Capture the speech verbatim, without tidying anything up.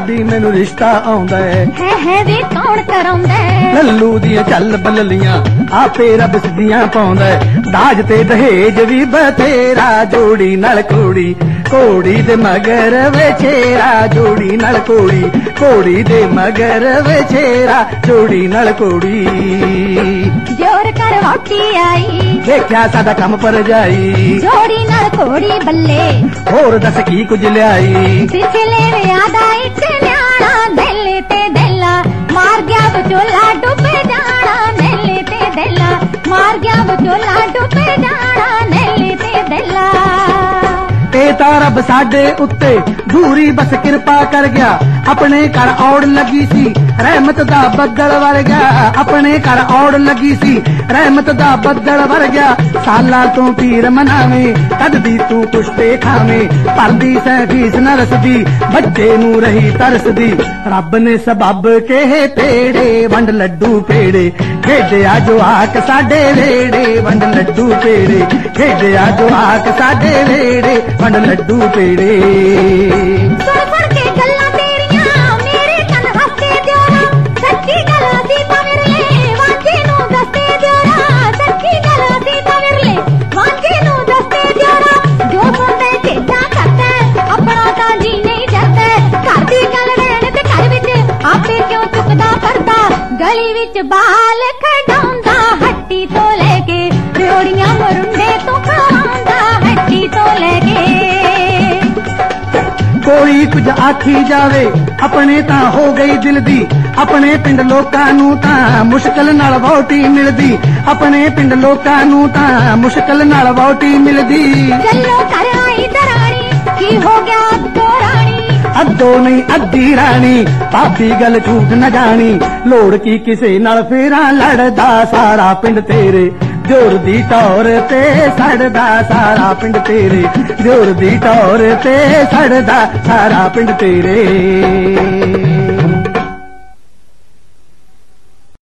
भाभी मैनू रिश्ता आउंदा है है वे कौन कराउंदा लल्लू दियां चल बल्लियां आपे रब सिद्धियां पाउंदा दाज ते दहेज भी बथेरा जोड़ी नाल कुड़ी घोड़ी दे मगर वेछेरा जोड़ी नाल घोड़ी घोड़ी दे मगर वेछेरा जोड़ी नाल घोड़ी जोर कर वोटी आई देखिया साडा कम पर जाई जोड़ी नाल घोड़ी बल्ले होर दस की कुछ लियाई पिछले आदा इच न्याणा दिल ते दिला मार गया बचोला डुबे जाना दिल ते दिला मार गया बचोला डुबे जाना दिल ते दिला ते तां रब साडे उत्ते दूरी बस किरपा कर गया अपने घर औड़ लगी सी रहमत दा बदल वर गया अपने घर औड़ लगी सी रहमत दा बदल वर गया साला तू पीर मनावे कद दी तू कुश्ते खावे परदी सै फीस न रसदी बच्चे नू रही तरसदी रब ने सबब के पेड़े वंड लड्डू पेड़े खेडे आजो आक साडे वेड़े वंड लड्डू पेड़े खेडे आजो आक साडे वेड़े वंड लड्डू पेड़े सुन सुन के गल्लां तेरियां मेरे कन हंसते जोरा सच्ची गल्लां दी तां मेरे वांझे नू दसते जोरा सच्ची गल्लां दी तां मेरे वांझे नू दसते जोरा जो सुनदे चेता करदा अपना तां जी नहीं जरदा घर दी गल वैण ते घर विच आपे क्यों चुकदा करदा गली विच बाल खडाउंदा हट्टी तो लेके रियोड़ियां मरुंडे तो खवांदा हट्टी तो लेके कोई कुछ आखी जावे अपने तां हो गई दिल दी अपने पिंड लोकां नू तां मुश्किल नाल वोटी मिलदी अपने पिंड लोकां नू तां मुश्किल नाल वोटी मिलदी चलो घर आई दरानी की हो गया अद्दो रानी अद्दो नहीं अद्दी रानी भाभी गल झूठ न जानी लोड़ की किसे नाल फेरा लड़दा सारा पिंड तेरे जोर दी टौर ते सड़दा सारा पिंड तेरे जोर दी टौर ते सड़दा सारा पिंड तेरे।